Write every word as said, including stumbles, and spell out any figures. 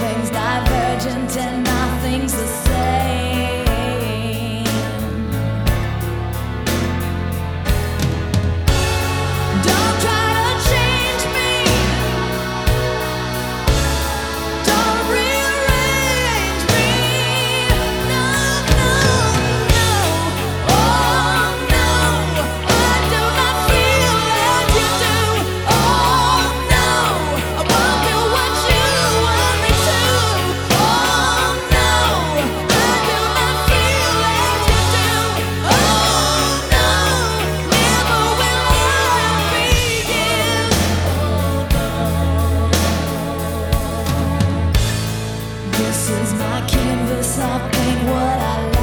Everything's divergent and nothing's the same. Don't try to change me. Don't rearrange me. No, no, no. Oh no, I do not feel as you do. Oh no, I won't do what you want me to. Oh no, I do not feel as you do. Oh no, never will I begin. This is my canvas, I paint what I